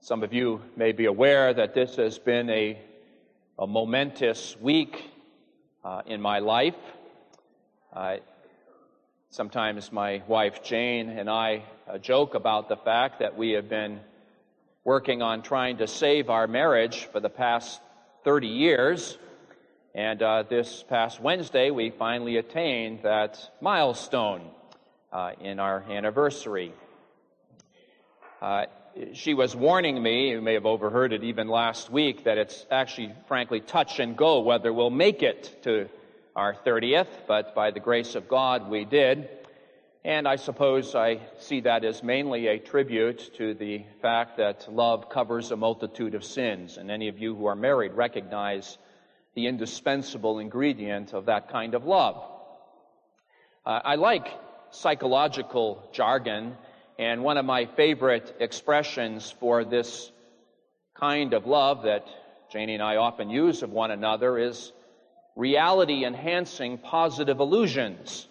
Some of you may be aware that this has been a momentous week in my life. Sometimes my wife Jane and I joke about the fact that we have been working on trying to save our marriage for the past 30 years. And this past Wednesday, we finally attained that milestone in our anniversary. She was warning me, you may have overheard it even last week, that it's actually, frankly, touch and go whether we'll make it to our 30th, but by the grace of God, we did. And I suppose I see that as mainly a tribute to the fact that love covers a multitude of sins. And any of you who are married recognize the indispensable ingredient of that kind of love. I like psychological jargon, and one of my favorite expressions for this kind of love that Janie and I often use of one another is reality-enhancing positive illusions.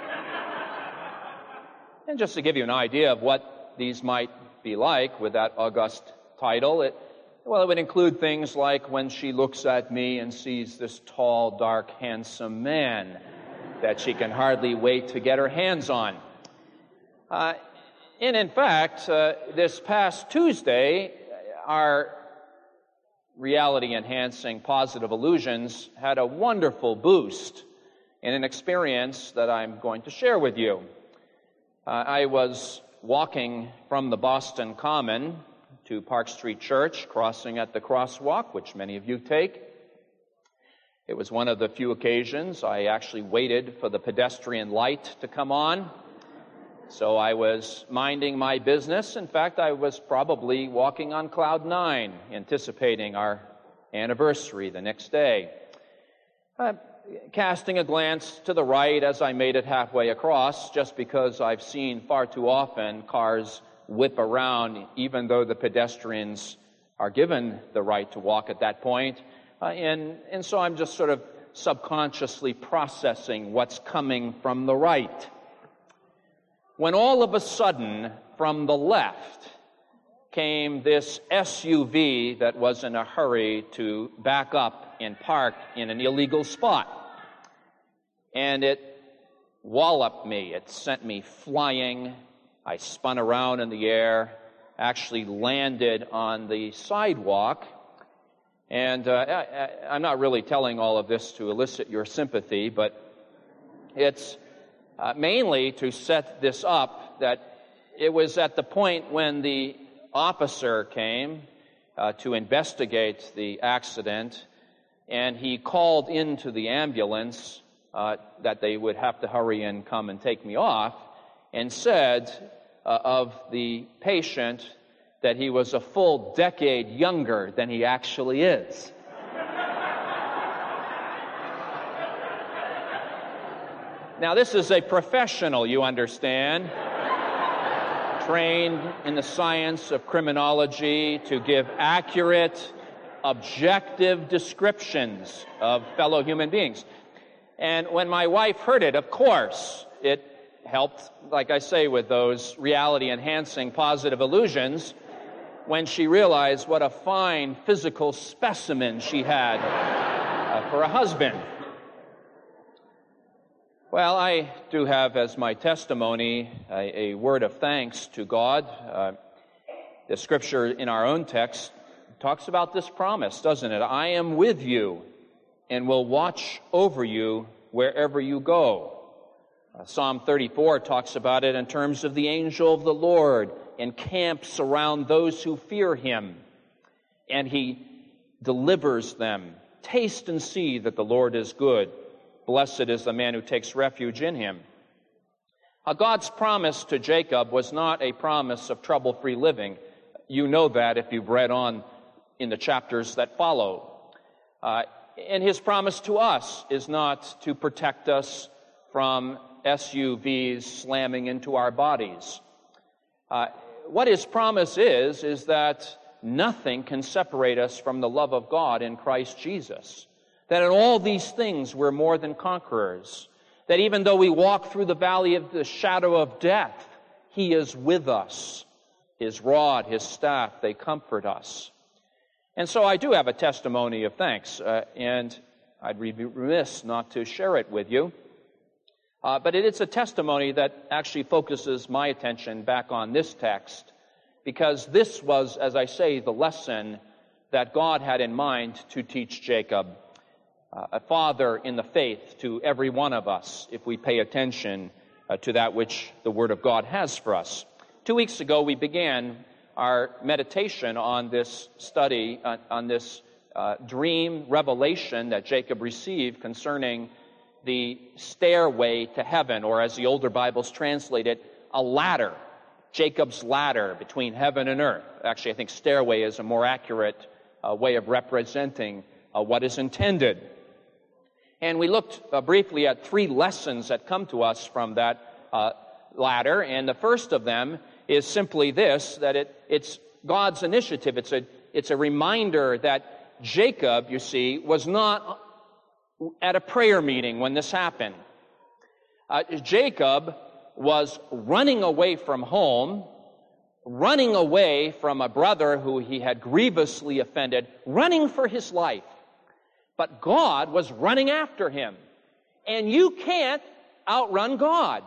And just to give you an idea of what these might be like with that august title, it would include things like when she looks at me and sees this tall, dark, handsome man that she can hardly wait to get her hands on. And in fact, this past Tuesday, our reality-enhancing positive illusions had a wonderful boost in an experience that I'm going to share with you. I was walking from the Boston Common to Park Street Church, crossing at the crosswalk, which many of you take. It was one of the few occasions I actually waited for the pedestrian light to come on. So I was minding my business. In fact, I was probably walking on cloud 9, anticipating our anniversary the next day. Casting a glance to the right as I made it halfway across, just because I've seen far too often cars whip around, even though the pedestrians are given the right to walk at that point. And so I'm just sort of subconsciously processing what's coming from the right. When all of a sudden, from the left, came this SUV that was in a hurry to back up and park in an illegal spot. And it walloped me. It sent me flying. I spun around in the air, actually landed on the sidewalk. And I'm not really telling all of this to elicit your sympathy, but it's mainly to set this up that it was at the point when the officer came to investigate the accident, and he called into the ambulance that they would have to hurry and come and take me off, and said of the patient that he was a full decade younger than he actually is. Now, this is a professional, you understand, trained in the science of criminology to give accurate, objective descriptions of fellow human beings. And when my wife heard it, of course, it helped, like I say, with those reality-enhancing positive illusions, when she realized what a fine physical specimen she had for a husband. Well, I do have as my testimony a word of thanks to God. The scripture in our own text talks about this promise, doesn't it? I am with you and will watch over you wherever you go. Psalm 34 talks about it in terms of the angel of the Lord encamps around those who fear him, and he delivers them. Taste and see that the Lord is good. Blessed is the man who takes refuge in him. God's promise to Jacob was not a promise of trouble-free living. You know that if you've read on in the chapters that follow. And his promise to us is not to protect us from SUVs slamming into our bodies. What his promise is that nothing can separate us from the love of God in Christ Jesus. That in all these things we're more than conquerors. That even though we walk through the valley of the shadow of death, he is with us. His rod, His staff, they comfort us. And so I do have a testimony of thanks, and I'd be remiss not to share it with you. But it's a testimony that actually focuses my attention back on this text, because this was, as I say, the lesson that God had in mind to teach Jacob, a father in the faith to every one of us, if we pay attention to that which the Word of God has for us. 2 weeks ago, we began our meditation on this study, on this dream revelation that Jacob received concerning the stairway to heaven, or as the older Bibles translate it, a ladder, Jacob's ladder between heaven and earth. Actually, I think stairway is a more accurate way of representing what is intended. And we looked briefly at 3 lessons that come to us from that ladder, and the first of them is simply this, that it's God's initiative. It's a reminder that Jacob, you see, was not at a prayer meeting when this happened. Jacob was running away from home, running away from a brother who he had grievously offended, running for his life. But God was running after him. And you can't outrun God.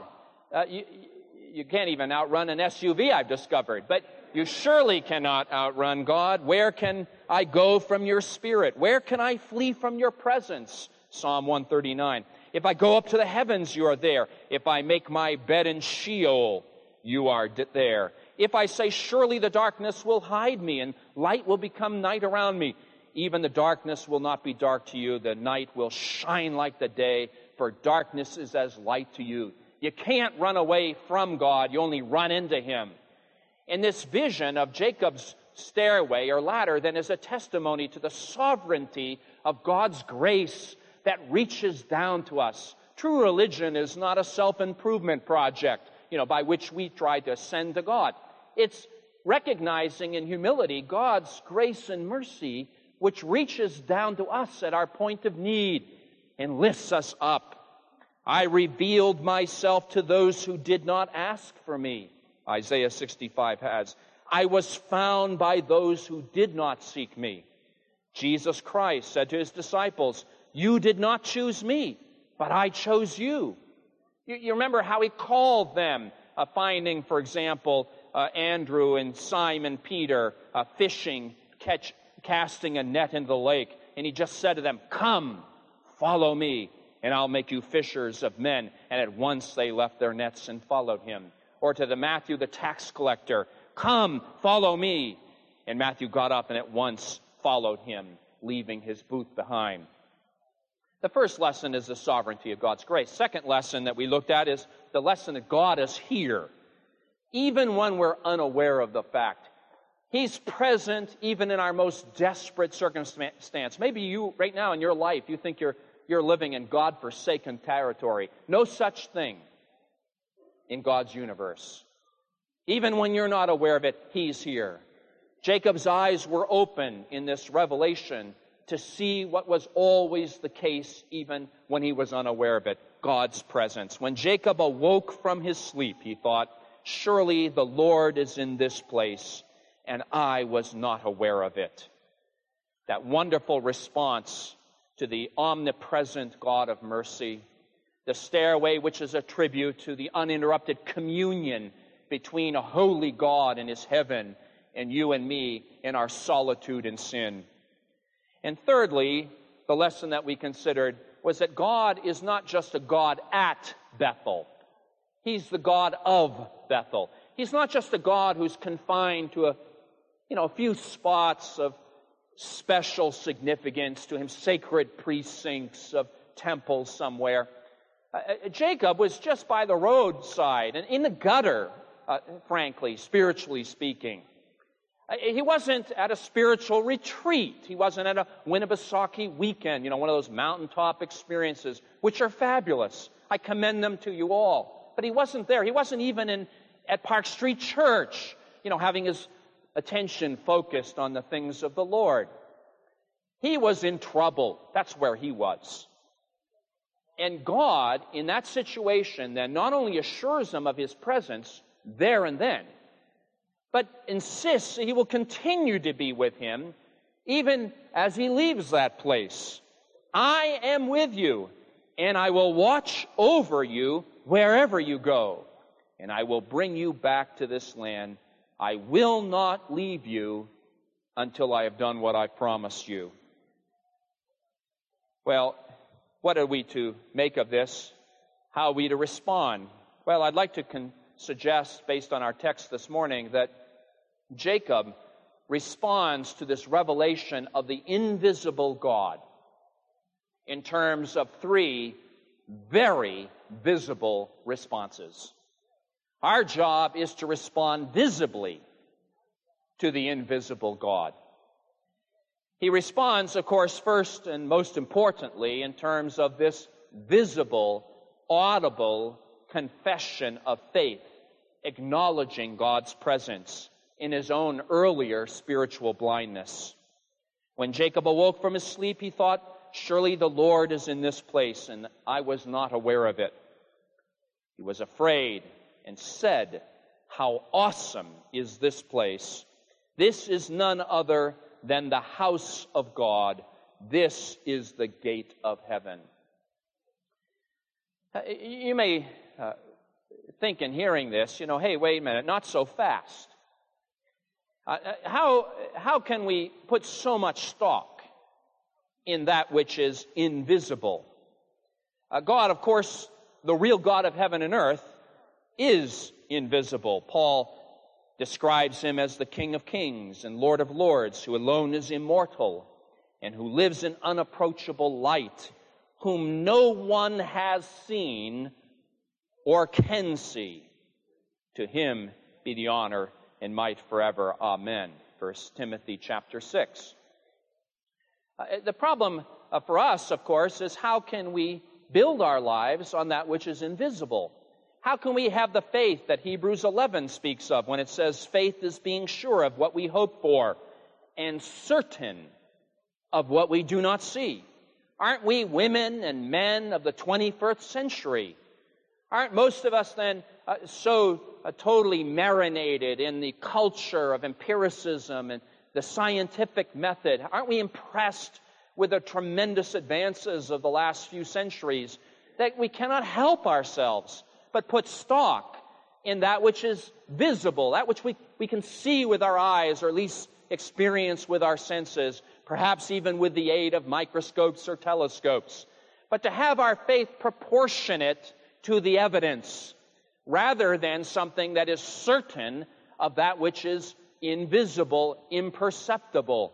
You can't even outrun an SUV, I've discovered. But you surely cannot outrun God. Where can I go from your spirit? Where can I flee from your presence? Psalm 139. If I go up to the heavens, you are there. If I make my bed in Sheol, you are there. If I say, surely the darkness will hide me, and light will become night around me, even the darkness will not be dark to you. The night will shine like the day, for darkness is as light to you. You can't run away from God. You only run into Him. And this vision of Jacob's stairway or ladder then is a testimony to the sovereignty of God's grace that reaches down to us. True religion is not a self-improvement project, by which we try to ascend to God. It's recognizing in humility God's grace and mercy, which reaches down to us at our point of need and lifts us up. I revealed myself to those who did not ask for me, Isaiah 65 has. I was found by those who did not seek me. Jesus Christ said to His disciples, you did not choose me, but I chose you. You remember how He called them, finding, for example, Andrew and Simon Peter fishing, casting a net into the lake. And He just said to them, come, follow me, and I'll make you fishers of men. And at once they left their nets and followed Him. Or to Matthew, the tax collector, come, follow me. And Matthew got up and at once followed Him, leaving his booth behind. The first lesson is the sovereignty of God's grace. Second lesson that we looked at is the lesson that God is here, even when we're unaware of the fact. He's present even in our most desperate circumstance. Maybe you, right now in your life, you think you're living in God-forsaken territory. No such thing in God's universe. Even when you're not aware of it, He's here. Jacob's eyes were open in this revelation to see what was always the case even when he was unaware of it, God's presence. When Jacob awoke from his sleep, he thought, surely the Lord is in this place, and I was not aware of it. That wonderful response to the omnipresent God of mercy, the stairway which is a tribute to the uninterrupted communion between a holy God and His heaven and you and me in our solitude and sin. And thirdly, the lesson that we considered was that God is not just a God at Bethel. He's the God of Bethel. He's not just a God who's confined to a few spots of special significance to Him, sacred precincts of temples somewhere. Jacob was just by the roadside and in the gutter, frankly, spiritually speaking. He wasn't at a spiritual retreat. He wasn't at a Winnipesaukee weekend, one of those mountaintop experiences, which are fabulous. I commend them to you all. But he wasn't there. He wasn't even at Park Street Church, having his attention focused on the things of the Lord. He was in trouble. That's where he was. And God, in that situation, then not only assures him of His presence there and then, but insists that he will continue to be with him even as he leaves that place. I am with you, and I will watch over you wherever you go, and I will bring you back to this land. I will not leave you until I have done what I promised you. Well, what are we to make of this? How are we to respond? Well, I'd like to suggest, based on our text this morning, that Jacob responds to this revelation of the invisible God in terms of three very visible responses. Our job is to respond visibly to the invisible God. He responds, of course, first and most importantly in terms of this visible, audible confession of faith, acknowledging God's presence in his own earlier spiritual blindness. When Jacob awoke from his sleep, he thought, surely the Lord is in this place, and I was not aware of it. He was afraid and said, how awesome is this place! This is none other than the house of God. This is the gate of heaven. You may think in hearing this, hey, wait a minute, not so fast. How can we put so much stock in that which is invisible? God, of course, the real God of heaven and earth, is invisible. Paul describes him as the King of Kings and Lord of Lords, who alone is immortal and who lives in unapproachable light, whom no one has seen or can see. To him be the honor and might forever. Amen. 1 Timothy chapter 6. The problem for us, of course, is how can we build our lives on that which is invisible? How can we have the faith that Hebrews 11 speaks of when it says faith is being sure of what we hope for and certain of what we do not see? Aren't we women and men of the 21st century? Aren't most of us then so totally marinated in the culture of empiricism and the scientific method? Aren't we impressed with the tremendous advances of the last few centuries that we cannot help ourselves but put stock in that which is visible, that which we can see with our eyes, or at least experience with our senses, perhaps even with the aid of microscopes or telescopes. But to have our faith proportionate to the evidence, rather than something that is certain of that which is invisible, imperceptible.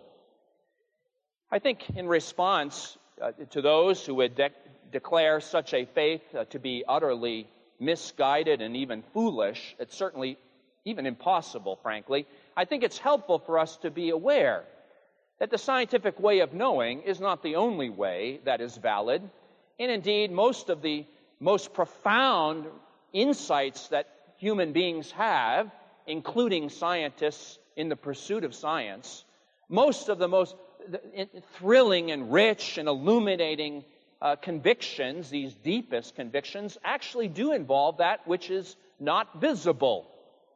I think in response to those who would declare such a faith to be utterly misguided and even foolish, it's certainly even impossible, frankly, I think it's helpful for us to be aware that the scientific way of knowing is not the only way that is valid. And indeed, most of the most profound insights that human beings have, including scientists in the pursuit of science, most of the most thrilling and rich and illuminating convictions, these deepest convictions, actually do involve that which is not visible.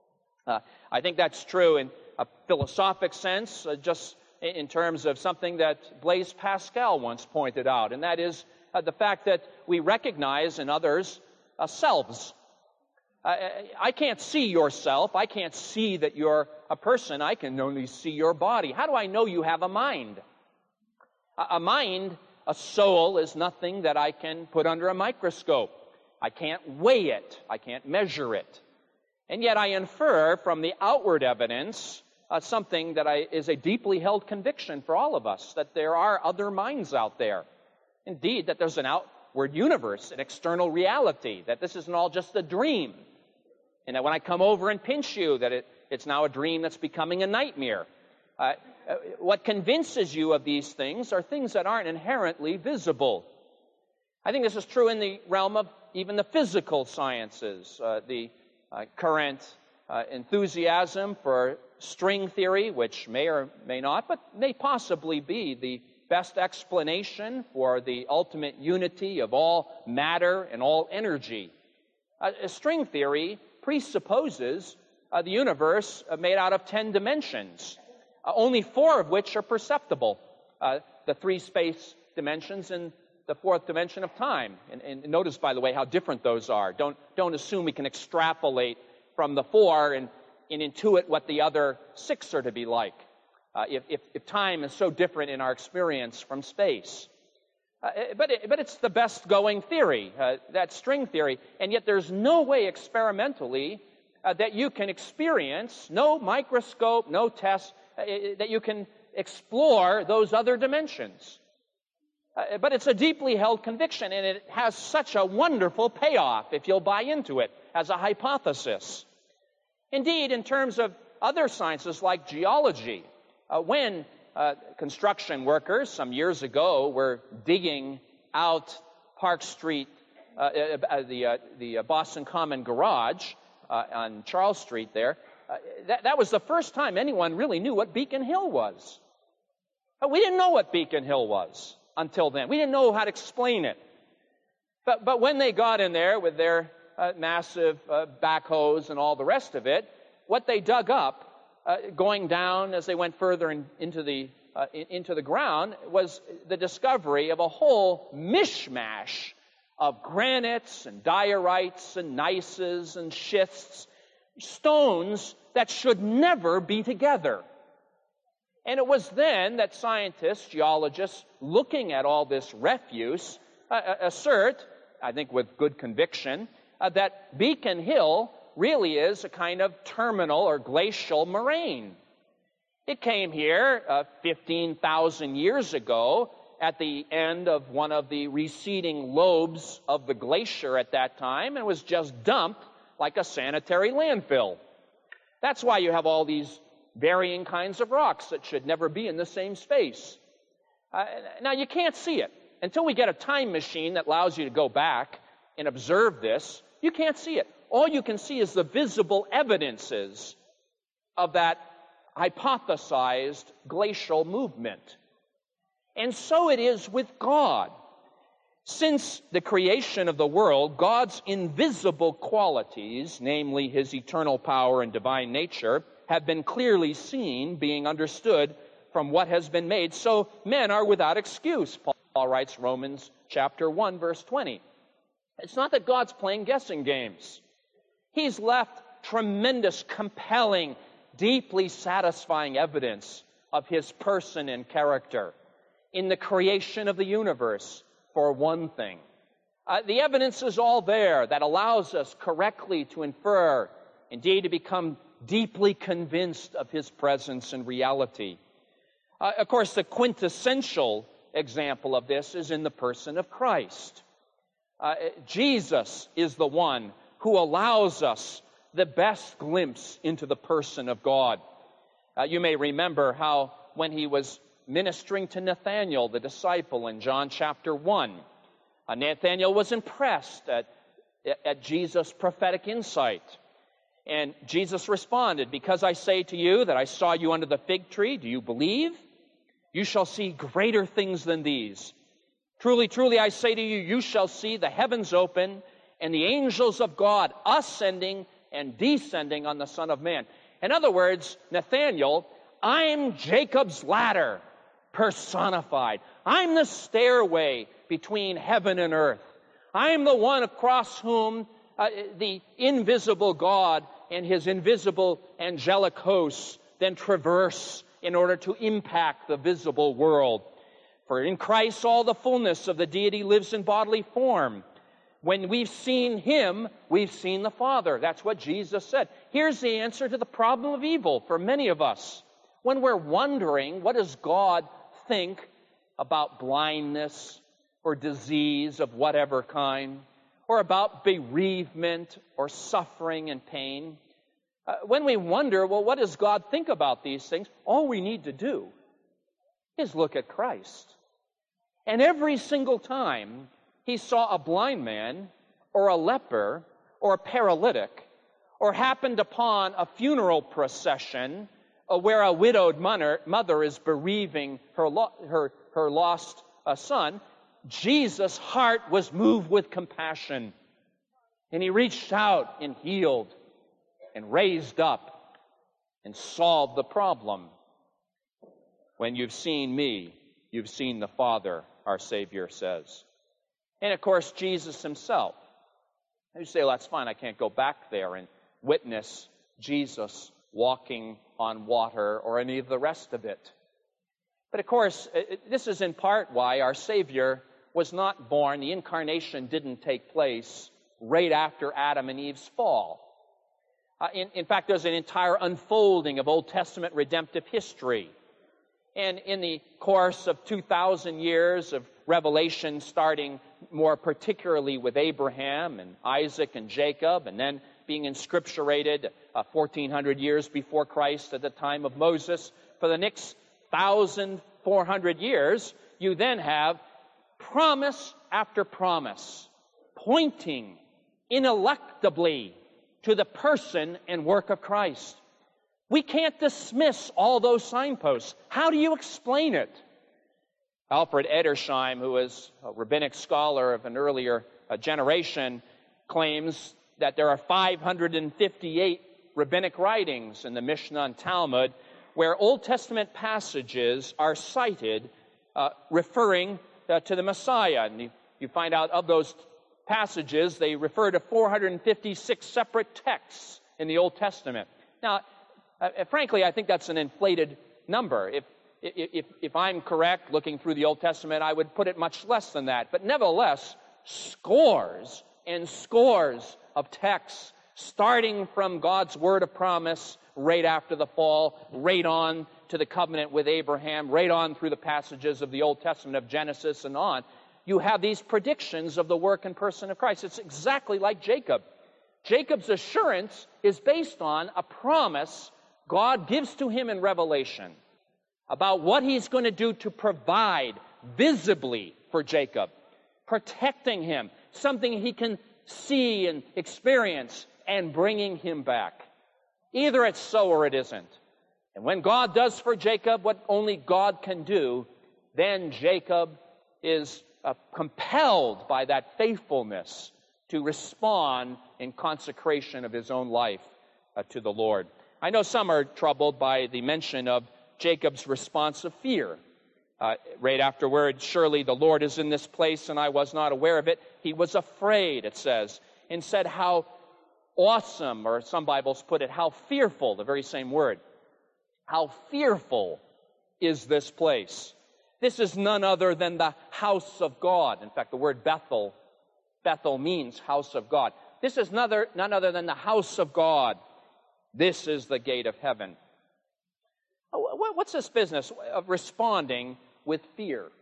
I think that's true in a philosophic sense, just in terms of something that Blaise Pascal once pointed out, and that is the fact that we recognize in others selves. I can't see yourself. I can't see that you're a person. I can only see your body. How do I know you have a mind? A mind, a soul, is nothing that I can put under a microscope. I can't weigh it. I can't measure it. And yet I infer from the outward evidence something that is a deeply held conviction for all of us, that there are other minds out there. Indeed, that there's an outward universe, an external reality, that this isn't all just a dream. And that when I come over and pinch you, that it's now a dream that's becoming a nightmare. What convinces you of these things are things that aren't inherently visible. I think this is true in the realm of even the physical sciences. The current enthusiasm for string theory, which may or may not, but may possibly be the best explanation for the ultimate unity of all matter and all energy. String theory presupposes the universe made out of 10 dimensions, only 4 of which are perceptible. The 3 space dimensions and the 4th dimension of time. And notice, by the way, how different those are. Don't assume we can extrapolate from the 4 and intuit what the other 6 are to be like. If time is so different in our experience from space. But it's the best going theory, that string theory, and yet there's no way experimentally that you can experience, no microscope, no test, that you can explore those other dimensions. But it's a deeply held conviction, and it has such a wonderful payoff if you'll buy into it as a hypothesis. Indeed, in terms of other sciences like geology, when construction workers some years ago were digging out Park Street, the Boston Common Garage on Charles Street there, that was the first time anyone really knew what Beacon Hill was. We didn't know what Beacon Hill was until then. We didn't know how to explain it. But when they got in there with their massive backhoes and all the rest of it, what they dug up, going down as they went further into the ground, was the discovery of a whole mishmash of granites and diorites and gneisses and schists, stones that should never be together. And it was then that scientists, geologists, looking at all this refuse, assert, I think with good conviction, that Beacon Hill really is a kind of terminal or glacial moraine. It came here 15,000 years ago at the end of one of the receding lobes of the glacier at that time, and was just dumped like a sanitary landfill. That's why you have all these varying kinds of rocks that should never be in the same space. Now, you can't see it. Until we get a time machine that allows you to go back and observe this, you can't see it. All you can see is the visible evidences of that hypothesized glacial movement. And so it is with God. Since the creation of the world, God's invisible qualities, namely His eternal power and divine nature, have been clearly seen, being understood from what has been made, so men are without excuse. Paul writes Romans chapter 1, verse 20. It's not that God's playing guessing games. He's left tremendous, compelling, deeply satisfying evidence of His person and character in the creation of the universe, for one thing. The evidence is all there that allows us correctly to infer, indeed to become deeply convinced of His presence and reality. Of course, the quintessential example of this is in the person of Christ. Jesus is the one who allows us the best glimpse into the person of God. You may remember how when He was ministering to Nathanael, the disciple, in John chapter 1, Nathanael was impressed at Jesus' prophetic insight. And Jesus responded, "Because I say to you that I saw you under the fig tree, do you believe? You shall see greater things than these. Truly, truly, I say to you, you shall see the heavens open and the angels of God ascending and descending on the Son of Man." In other words, Nathanael, I'm Jacob's ladder personified. I'm the stairway between heaven and earth. I'm the one across whom the invisible God and His invisible angelic hosts then traverse in order to impact the visible world. For in Christ all the fullness of the deity lives in bodily form. When we've seen Him, we've seen the Father. That's what Jesus said. Here's the answer to the problem of evil for many of us. When we're wondering, what does God think about blindness or disease of whatever kind, or about bereavement or suffering and pain? When we wonder, well, what does God think about these things? All we need to do is look at Christ. And every single time He saw a blind man or a leper or a paralytic, or happened upon a funeral procession where a widowed mother is bereaving her lost son, Jesus' heart was moved with compassion. And He reached out and healed. and raised up and solved the problem. When you've seen me, you've seen the Father, our Savior says. And of course, Jesus himself. You say, well, that's fine, I can't go back there and witness Jesus walking on water or any of the rest of it. But of course, this is in part why our Savior was not born, the incarnation didn't take place right after Adam and Eve's fall. In fact, there's an entire unfolding of Old Testament redemptive history. And in the course of 2,000 years of revelation, starting more particularly with Abraham and Isaac and Jacob, and then being inscripturated 1,400 years before Christ at the time of Moses, for the next 1,400 years, you then have promise after promise, pointing ineluctably to the person and work of Christ. We can't dismiss all those signposts. How do you explain it? Alfred Edersheim, who is a rabbinic scholar of an earlier generation, claims that there are 558 rabbinic writings in the Mishnah and Talmud where Old Testament passages are cited referring to the Messiah. And you find out of those passages, they refer to 456 separate texts in the Old Testament. Now, frankly, I think that's an inflated number. If I'm correct, looking through the Old Testament, I would put it much less than that. But nevertheless, scores and scores of texts, starting from God's word of promise right after the fall, right on to the covenant with Abraham, right on through the passages of the Old Testament of Genesis and on. You have these predictions of the work and person of Christ. It's exactly like Jacob. Jacob's assurance is based on a promise God gives to him in Revelation about what he's going to do to provide visibly for Jacob, protecting him, something he can see and experience, and bringing him back. Either it's so or it isn't. And when God does for Jacob what only God can do, then Jacob is compelled by that faithfulness to respond in consecration of his own life to the Lord. I know some are troubled by the mention of Jacob's response of fear. Right afterward, surely the Lord is in this place and I was not aware of it. He was afraid, it says, and said how awesome, or some Bibles put it, how fearful, the very same word. How fearful is this place. This is none other than the house of God. In fact, the word Bethel means house of God. This is none other than the house of God. This is the gate of heaven. What's this business of responding with fear?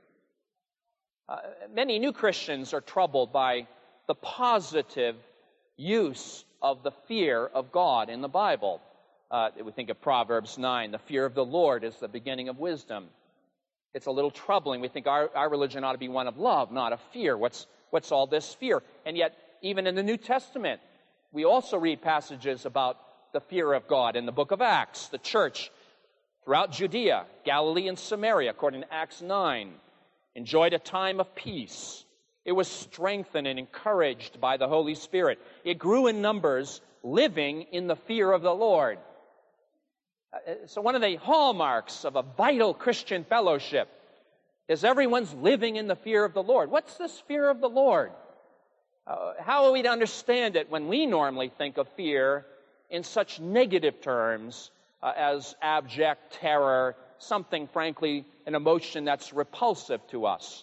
Many new Christians are troubled by the positive use of the fear of God in the Bible. We think of Proverbs 9, the fear of the Lord is the beginning of wisdom. It's a little troubling. We think our religion ought to be one of love, not of fear. What's all this fear? And yet, even in the New Testament, we also read passages about the fear of God. In the book of Acts, the church throughout Judea, Galilee, and Samaria, according to Acts 9, enjoyed a time of peace. It was strengthened and encouraged by the Holy Spirit. It grew in numbers, living in the fear of the Lord. So one of the hallmarks of a vital Christian fellowship is everyone's living in the fear of the Lord. What's this fear of the Lord? How are we to understand it when we normally think of fear in such negative terms as abject terror, something, frankly, an emotion that's repulsive to us?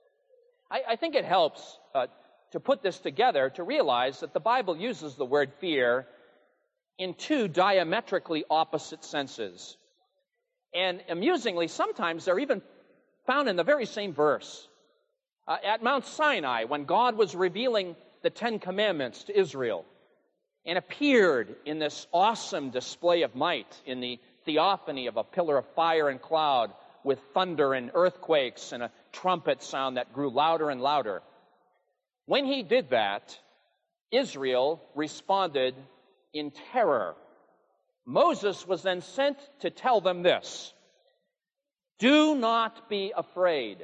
I think it helps to put this together to realize that the Bible uses the word fear in two diametrically opposite senses. And amusingly, sometimes they're even found in the very same verse. At Mount Sinai, when God was revealing the Ten Commandments to Israel and appeared in this awesome display of might in the theophany of a pillar of fire and cloud with thunder and earthquakes and a trumpet sound that grew louder and louder. When he did that, Israel responded in terror. Moses was then sent to tell them this: do not be afraid.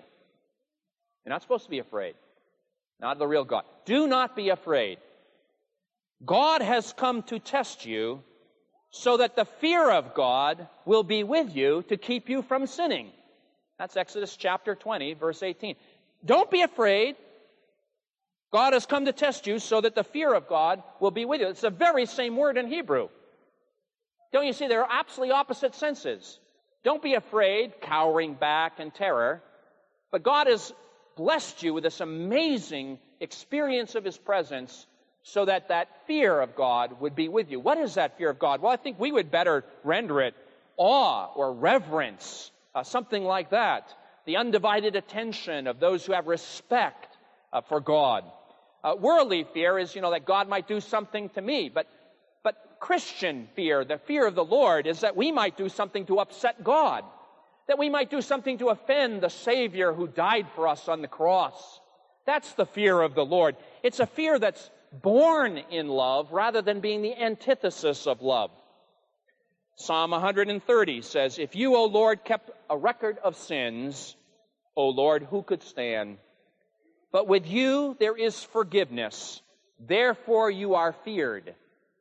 You're not supposed to be afraid. Not of the real God. Do not be afraid. God has come to test you so that the fear of God will be with you to keep you from sinning. That's Exodus chapter 20, verse 18. Don't be afraid. God has come to test you so that the fear of God will be with you. It's the very same word in Hebrew. Don't you see, there are absolutely opposite senses. Don't be afraid, cowering back in terror. But God has blessed you with this amazing experience of His presence so that that fear of God would be with you. What is that fear of God? Well, I think we would better render it awe or reverence, something like that. The undivided attention of those who have respect for God. Worldly fear is, that God might do something to me. But Christian fear, the fear of the Lord, is that we might do something to upset God. That we might do something to offend the Savior who died for us on the cross. That's the fear of the Lord. It's a fear that's born in love rather than being the antithesis of love. Psalm 130 says, "If you, O Lord, kept a record of sins, O Lord, who could stand? But with you there is forgiveness, therefore you are feared."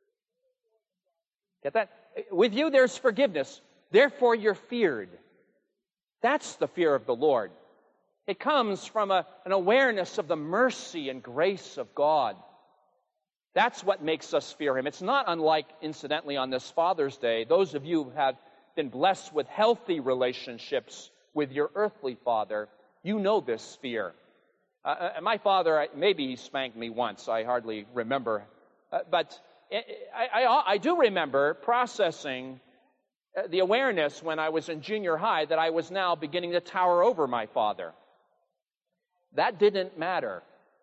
Get that? With you there's forgiveness, therefore you're feared. That's the fear of the Lord. It comes from an awareness of the mercy and grace of God. That's what makes us fear Him. It's not unlike, incidentally, on this Father's Day, those of you who have been blessed with healthy relationships with your earthly father, you know this fear. My father, maybe he spanked me once, I hardly remember. But I do remember processing the awareness when I was in junior high that I was now beginning to tower over my father. That didn't matter.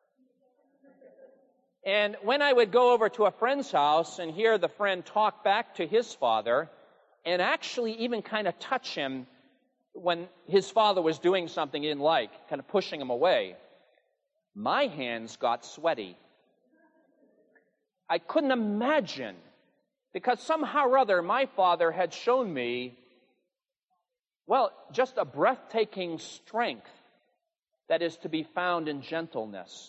And when I would go over to a friend's house and hear the friend talk back to his father and actually even kind of touch him when his father was doing something he didn't like, kind of pushing him away, my hands got sweaty. I couldn't imagine, because somehow or other my father had shown me, just a breathtaking strength that is to be found in gentleness.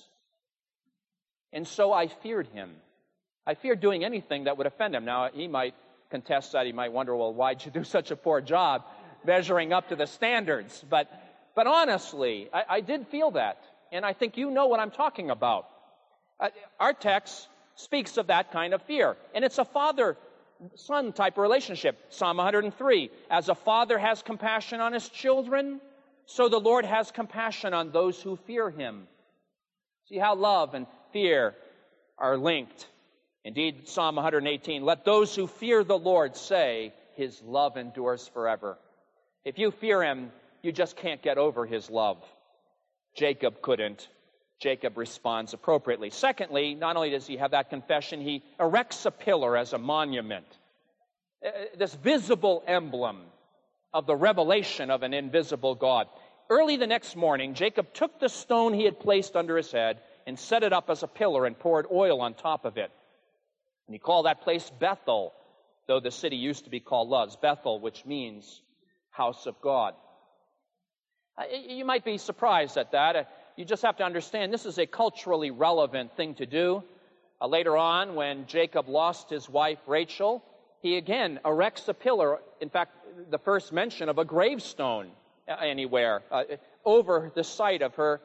And so I feared him. I feared doing anything that would offend him. Now, he might contest that. He might wonder, well, why'd you do such a poor job measuring up to the standards? But honestly, I did feel that. And I think you know what I'm talking about. Our text speaks of that kind of fear. And it's a father-son type relationship. Psalm 103, as a father has compassion on his children, so the Lord has compassion on those who fear Him. See how love and fear are linked. Indeed, Psalm 118, let those who fear the Lord say, His love endures forever. If you fear Him, you just can't get over His love. Jacob couldn't. Jacob responds appropriately. Secondly, not only does he have that confession, he erects a pillar as a monument. This visible emblem of the revelation of an invisible God. Early the next morning, Jacob took the stone he had placed under his head and set it up as a pillar and poured oil on top of it. And he called that place Bethel, though the city used to be called Luz. Bethel, which means house of God. You might be surprised at that. You just have to understand this is a culturally relevant thing to do. Later on, when Jacob lost his wife Rachel, he again erects a pillar. In fact, the first mention of a gravestone anywhere over the site of her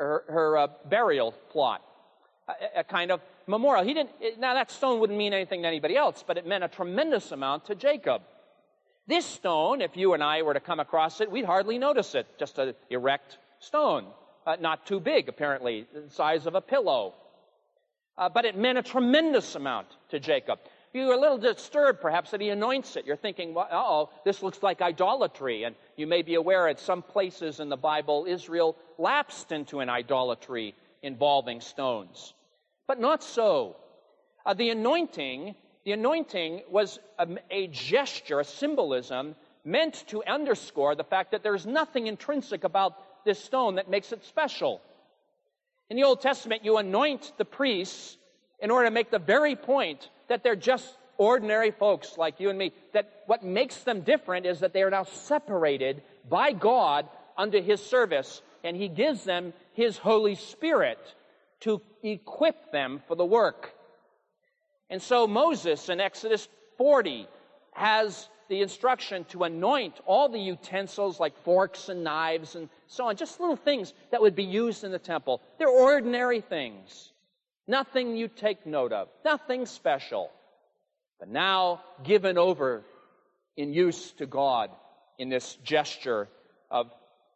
burial plot, a kind of memorial. Now that stone wouldn't mean anything to anybody else, but it meant a tremendous amount to Jacob. This stone, if you and I were to come across it, we'd hardly notice it. Just an erect stone. Not too big, apparently, the size of a pillow. But it meant a tremendous amount to Jacob. You were a little disturbed, perhaps, that he anoints it. You're thinking, well, this looks like idolatry. And you may be aware at some places in the Bible, Israel lapsed into an idolatry involving stones. But not so. The anointing was a gesture, a symbolism, meant to underscore the fact that there's nothing intrinsic about this stone that makes it special. In the Old Testament, you anoint the priests in order to make the very point that they're just ordinary folks like you and me, that what makes them different is that they are now separated by God unto His service, and He gives them His Holy Spirit to equip them for the work. And so Moses in Exodus 40 has the instruction to anoint all the utensils like forks and knives and so on, just little things that would be used in the temple. They're ordinary things. Nothing you take note of. Nothing special. But now given over in use to God in this gesture of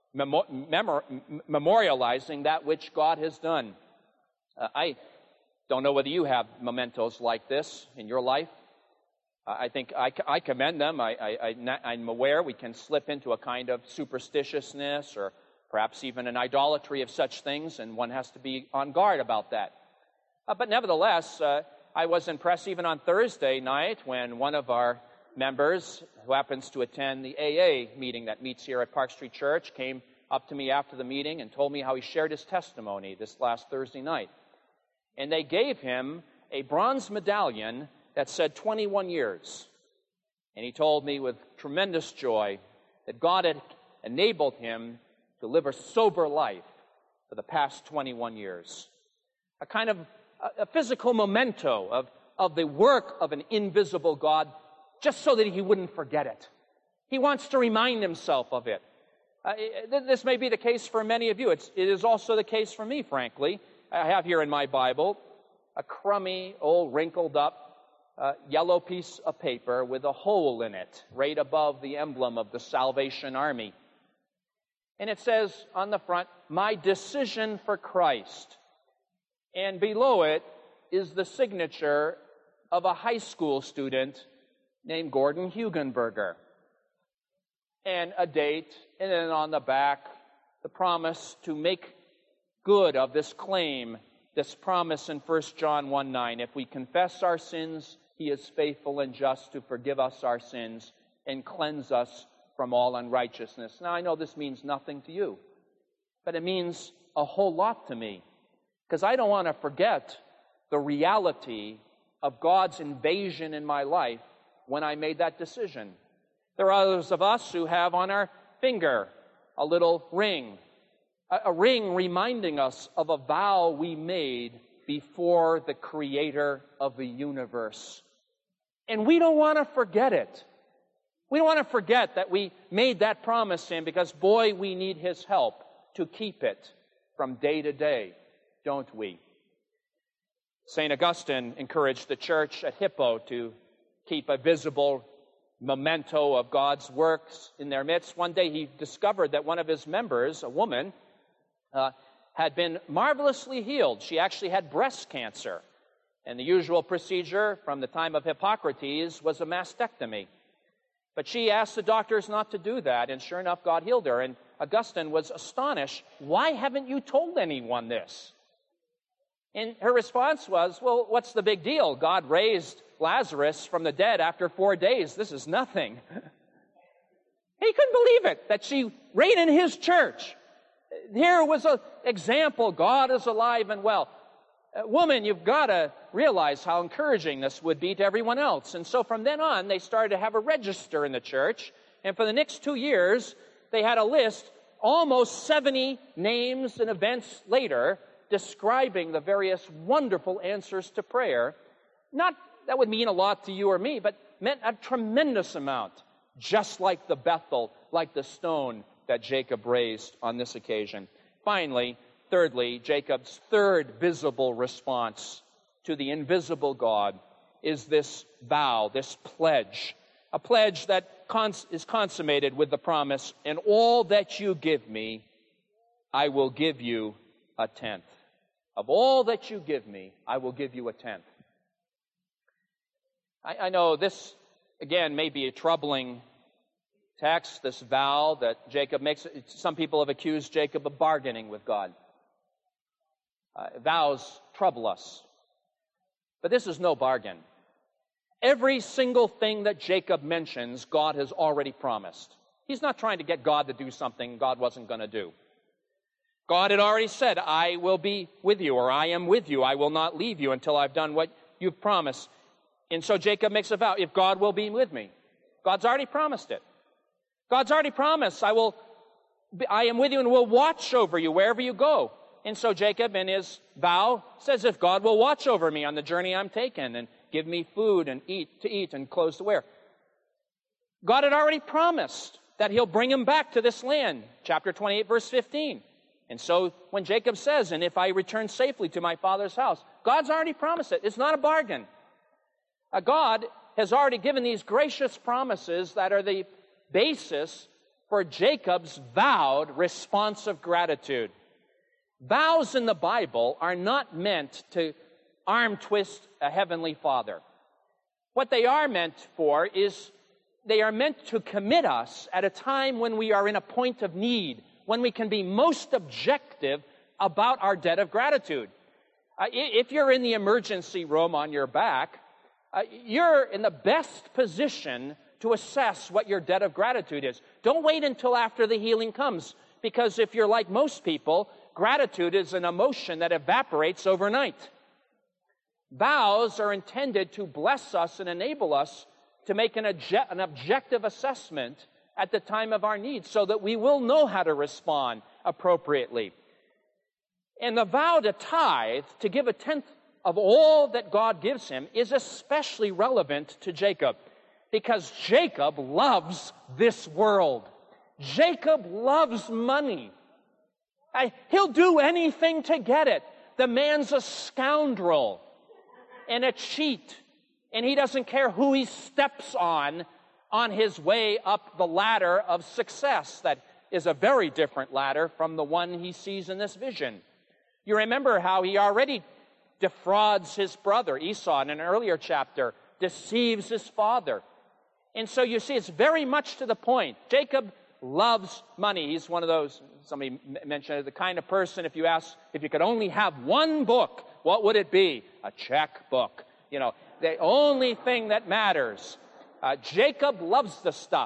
memorializing that which God has done. I don't know whether you have mementos like this in your life. I think I commend them. I'm aware we can slip into a kind of superstitiousness or perhaps even an idolatry of such things, and one has to be on guard about that. But nevertheless, I was impressed even on Thursday night when one of our members who happens to attend the AA meeting that meets here at Park Street Church came up to me after the meeting and told me how he shared his testimony this last Thursday night. And they gave him a bronze medallion that said 21 years. And he told me with tremendous joy that God had enabled him to live a sober life for the past 21 years. A kind of a physical memento of the work of an invisible God, just so that he wouldn't forget it. He wants to remind himself of it. This may be the case for many of you. It is also the case for me, frankly. I have here in my Bible a crummy, old, wrinkled up yellow piece of paper with a hole in it, right above the emblem of the Salvation Army. And it says on the front, "My decision for Christ." And below it is the signature of a high school student named Gordon Hugenberger. And a date, and then on the back, the promise to make good of this claim, this promise in 1 John 1:9. If we confess our sins, He is faithful and just to forgive us our sins and cleanse us from all unrighteousness. Now, I know this means nothing to you, but it means a whole lot to me, because I don't want to forget the reality of God's invasion in my life when I made that decision. There are others of us who have on our finger a little ring, a ring reminding us of a vow we made before the Creator of the universe. And we don't want to forget it. We don't want to forget that we made that promise to Him, because, boy, we need His help to keep it from day to day, don't we? St. Augustine encouraged the church at Hippo to keep a visible memento of God's works in their midst. One day he discovered that one of his members, a woman, had been marvelously healed. She actually had breast cancer. And the usual procedure from the time of Hippocrates was a mastectomy. But she asked the doctors not to do that, and sure enough, God healed her. And Augustine was astonished. "Why haven't you told anyone this?" And her response was, "Well, what's the big deal? God raised Lazarus from the dead after 4 days. This is nothing." He couldn't believe it, that she, right in his church. Here was an example. God is alive and well. Woman, you've got to realize how encouraging this would be to everyone else. And so from then on, they started to have a register in the church. And for the next 2 years, they had a list, almost 70 names and events later, describing the various wonderful answers to prayer. Not that would mean a lot to you or me, but meant a tremendous amount, just like the Bethel, like the stone that Jacob raised on this occasion. Finally, thirdly, Jacob's third visible response to the invisible God is this vow, this pledge, a pledge that is consummated with the promise, "And all that you give me, I will give you a tenth." Of all that you give me, I will give you a tenth. I know this, again, may be a troubling text, this vow that Jacob makes. Some people have accused Jacob of bargaining with God. Vows trouble us. But this is no bargain. Every single thing that Jacob mentions, God has already promised. He's not trying to get God to do something God wasn't going to do. God had already said, "I will be with you," or "I am with you. I will not leave you until I've done what you've promised." And so Jacob makes a vow, if God will be with me. God's already promised it. God's already promised, I am with you and will watch over you wherever you go. And so Jacob, in his vow, says, if God will watch over me on the journey I'm taking and give me food and to eat and clothes to wear. God had already promised that he'll bring him back to this land. Chapter 28, verse 15. And so when Jacob says, and if I return safely to my father's house, God's already promised it. It's not a bargain. God has already given these gracious promises that are the basis for Jacob's vowed response of gratitude. Vows in the Bible are not meant to arm twist a heavenly Father. What they are meant for is they are meant to commit us at a time when we are in a point of need, when we can be most objective about our debt of gratitude. If you're in the emergency room on your back, you're in the best position to assess what your debt of gratitude is. Don't wait until after the healing comes, because if you're like most people, gratitude is an emotion that evaporates overnight. Vows are intended to bless us and enable us to make an objective assessment at the time of our need so that we will know how to respond appropriately. And the vow to tithe, to give a tenth of all that God gives him, is especially relevant to Jacob because Jacob loves this world. Jacob loves money. He'll do anything to get it. The man's a scoundrel and a cheat, and he doesn't care who he steps on his way up the ladder of success. That is a very different ladder from the one he sees in this vision. You remember how he already defrauds his brother Esau in an earlier chapter, deceives his father. And so you see, it's very much to the point. Jacob loves money. He's one of those, somebody mentioned, the kind of person, if you ask, if you could only have one book, what would it be? A checkbook. You know, the only thing that matters. Jacob loves the stuff.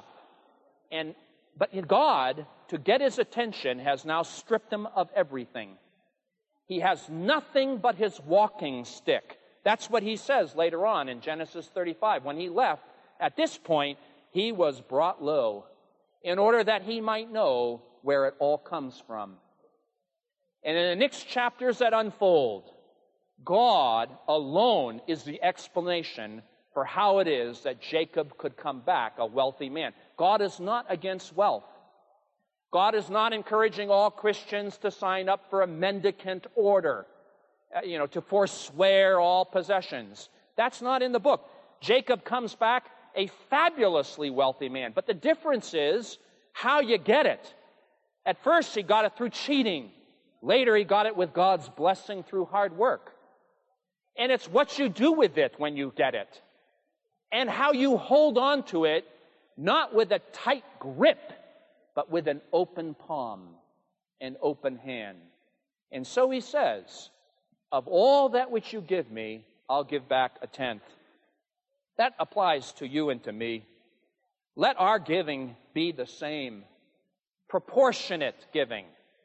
But God, to get his attention, has now stripped him of everything. He has nothing but his walking stick. That's what he says later on in Genesis 35. When he left, at this point, he was brought low in order that he might know where it all comes from. And in the next chapters that unfold, God alone is the explanation for how it is that Jacob could come back a wealthy man. God is not against wealth. God is not encouraging all Christians to sign up for a mendicant order, to forswear all possessions. That's not in the book. Jacob comes back a fabulously wealthy man. But the difference is how you get it. At first, he got it through cheating. Later, he got it with God's blessing through hard work. And it's what you do with it when you get it. And how you hold on to it, not with a tight grip, but with an open palm, an open hand. And so he says, of all that which you give me, I'll give back a tenth. That applies to you and to me. Let our giving be the same. Proportionate giving.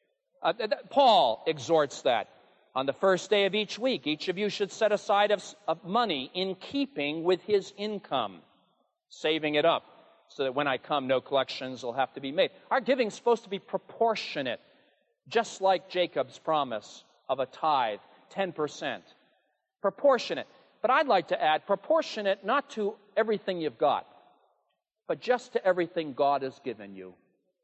Paul exhorts that. On the first day of each week, each of you should set aside of money in keeping with his income, saving it up, so that when I come, no collections will have to be made. Our giving is supposed to be proportionate, just like Jacob's promise of a tithe, 10%. Proportionate. But I'd like to add, proportionate not to everything you've got, but just to everything God has given you.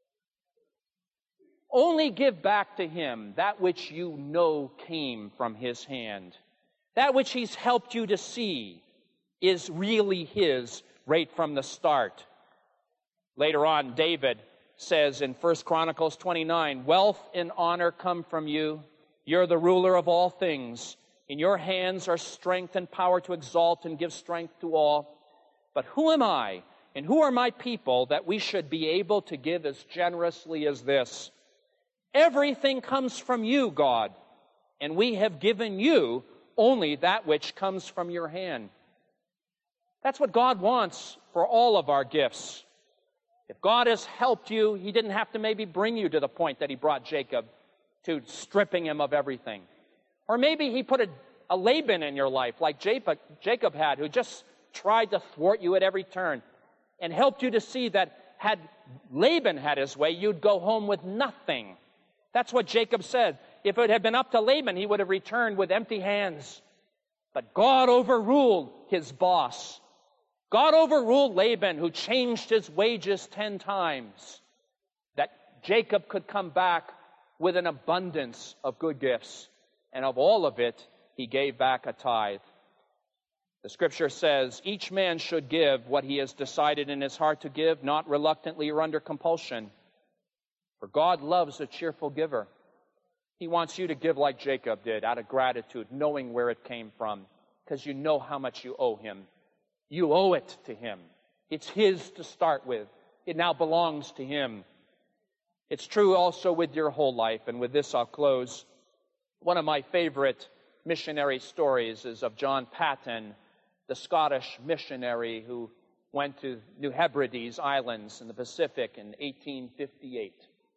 Only give back to him that which you know came from his hand. That which he's helped you to see is really his right from the start. Later on, David says in 1 Chronicles 29, wealth and honor come from you. You're the ruler of all things. In your hands are strength and power to exalt and give strength to all. But who am I and who are my people that we should be able to give as generously as this? Everything comes from you, God, and we have given you only that which comes from your hand. That's what God wants for all of our gifts. If God has helped you, he didn't have to maybe bring you to the point that he brought Jacob, to stripping him of everything. Or maybe he put a Laban in your life like Jacob had, who just tried to thwart you at every turn and helped you to see that had Laban had his way, you'd go home with nothing. That's what Jacob said. If it had been up to Laban, he would have returned with empty hands. But God overruled his boss. God overruled Laban, who changed his wages 10 times, that Jacob could come back with an abundance of good gifts. And of all of it, he gave back a tithe. The scripture says, each man should give what he has decided in his heart to give, not reluctantly or under compulsion. For God loves a cheerful giver. He wants you to give like Jacob did, out of gratitude, knowing where it came from, because you know how much you owe him. You owe it to him. It's his to start with. It now belongs to him. It's true also with your whole life, and with this I'll close. One of my favorite missionary stories is of John Paton, the Scottish missionary who went to New Hebrides Islands in the Pacific in 1858.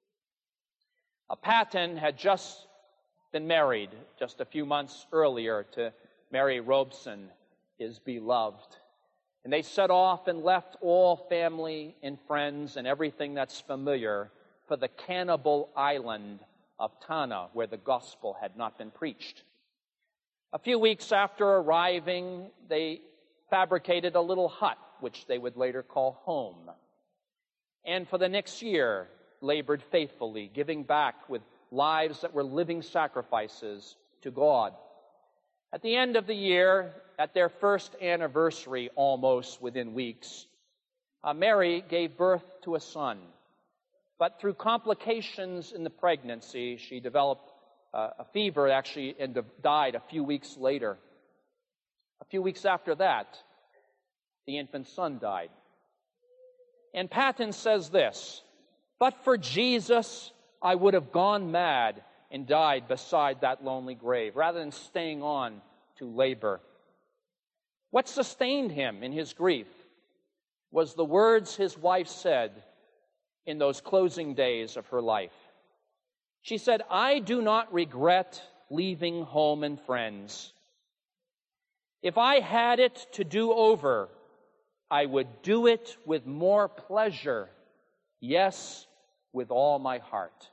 Paton had just been married just a few months earlier to Mary Robeson, his beloved. And they set off and left all family and friends and everything that's familiar for the cannibal island of Tanna, where the gospel had not been preached. A few weeks after arriving, they fabricated a little hut, which they would later call home. And for the next year, labored faithfully, giving back with lives that were living sacrifices to God. At the end of the year, at their first anniversary, almost within weeks, Mary gave birth to a son. But through complications in the pregnancy, she developed a fever, actually, and died a few weeks later. A few weeks after that, the infant son died. And Paton says this, "But for Jesus, I would have gone mad and died beside that lonely grave, rather than staying on to labor." What sustained him in his grief was the words his wife said in those closing days of her life. She said, "I do not regret leaving home and friends. If I had it to do over, I would do it with more pleasure, yes, with all my heart."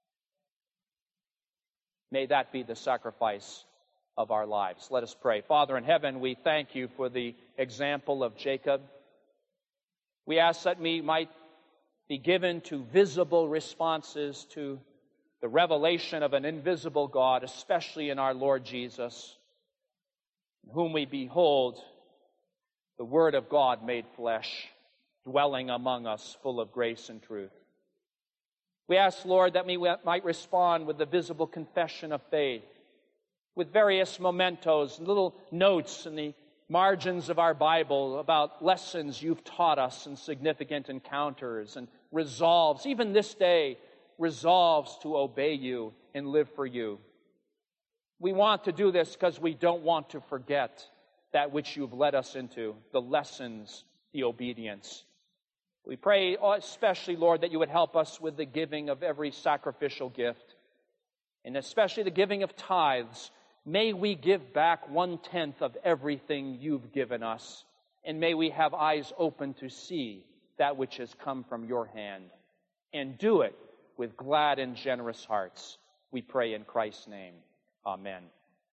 May that be the sacrifice of our lives. Let us pray. Father in heaven, we thank you for the example of Jacob. We ask that we might be given to visible responses to the revelation of an invisible God, especially in our Lord Jesus, in whom we behold the Word of God made flesh, dwelling among us, full of grace and truth. We ask, Lord, that we might respond with the visible confession of faith, with various mementos, little notes in the margins of our Bible about lessons you've taught us and significant encounters and resolves, even this day, resolves to obey you and live for you. We want to do this because we don't want to forget that which you've led us into, the lessons, the obedience. We pray especially, Lord, that you would help us with the giving of every sacrificial gift, and especially the giving of tithes. May we give back 1/10 of everything you've given us, and may we have eyes open to see that which has come from your hand, and do it with glad and generous hearts. We pray in Christ's name. Amen.